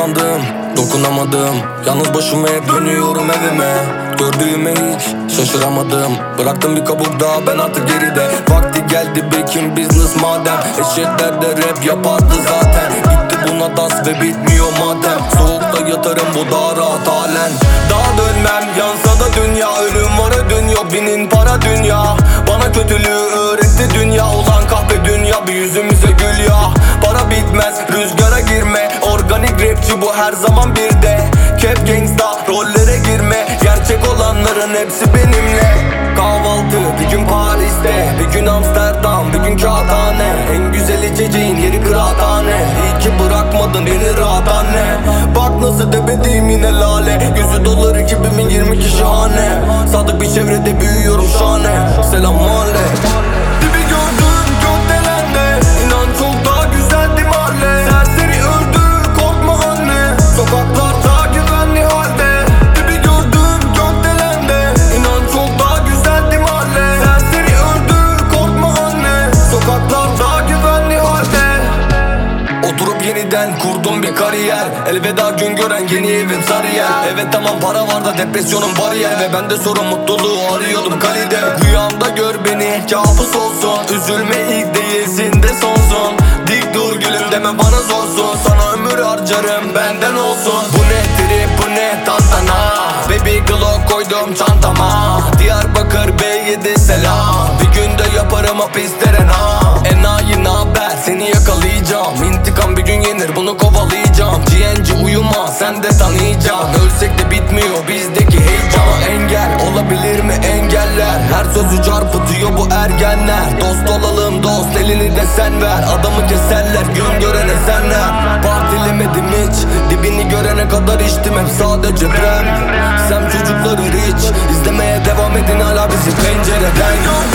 sandım, dokunamadım. Yalnız başıma hep dönüyorum evime. Gördüğüme hiç şaşıramadım. Bıraktım bir kabuk daha, ben artık geride. Vakti geldi baking business madem. Eşekler de rap yapardı zaten. Bitti buna das ve bitmiyor madem. Soğukta yatarım bu daha rahat halen. Daha dönmem, yansa da dünya. Ölüm var ödün yok, binin para dünya. Bana kötülüğü öğretti dünya. Ulan kahpe dünya, bir yüzümüze gül ya. Para bitmez, rüzgara girme. Organik rapçi bu her zaman bir de. Cap gangsta, rollere girme. Gerçek olanların hepsi benimle. Kahvaltı bir gün Paris'te, bir gün Amsterdam, bir gün kağıthane. En güzel içeceğin yeri kıraathane. İyi ki bırakmadın beni rahat anne. Bak nasıl debedeyim yine lale. Gözü dolar 2022 şahane. Sadık bir çevrede büyüyorum şahane. Selam mahalle. Dibi gördüm gökdelende. İnan çok daha güzeldi mahalle. Serseri öldü korkma anne. Sokaklar daha güvenli halde. Dibi gördüm gökdelende. İnan çok daha güzeldi mahalle. Serseri öldü korkma anne. Sokaklar daha güvenli halde. Oturup yeniden kurdum bir kariyer. Elveda gün gören yeni evim Sarıyer. Evet tamam para var da depresyonum bariyer. Ve ben de sorun mutluluğu arıyordum kalide. Rüyamda gör beni kabus olsun. Üzülme ilk değilsin de sonsun. Dik dur gülüm deme bana zorsun. Sana ömür harcarım benden olsun. Bu ne trip bu ne tantana. Baby Glock koydum çantama. Diyarbakır B7 selam. Bir günde yaparım hapislere na. Enayi naber seni yakalayacağım. İntikam bir gün yenir bunu kovalayacağım. GNG uyuma sen de tanıyacaksın. Ölsek de bitmiyor bizdeki heyecan. Engel olabilir mi engeller? Her sözü çarpıtıyor bu ergenler. Dost olalım dost elini de sen ver. Adamı keserler gün görene senler. Partilemedim hiç, dibini görene kadar içtim hep sadece brand. Sen çocukları rich, izlemeye devam edin hala bizi pencereden.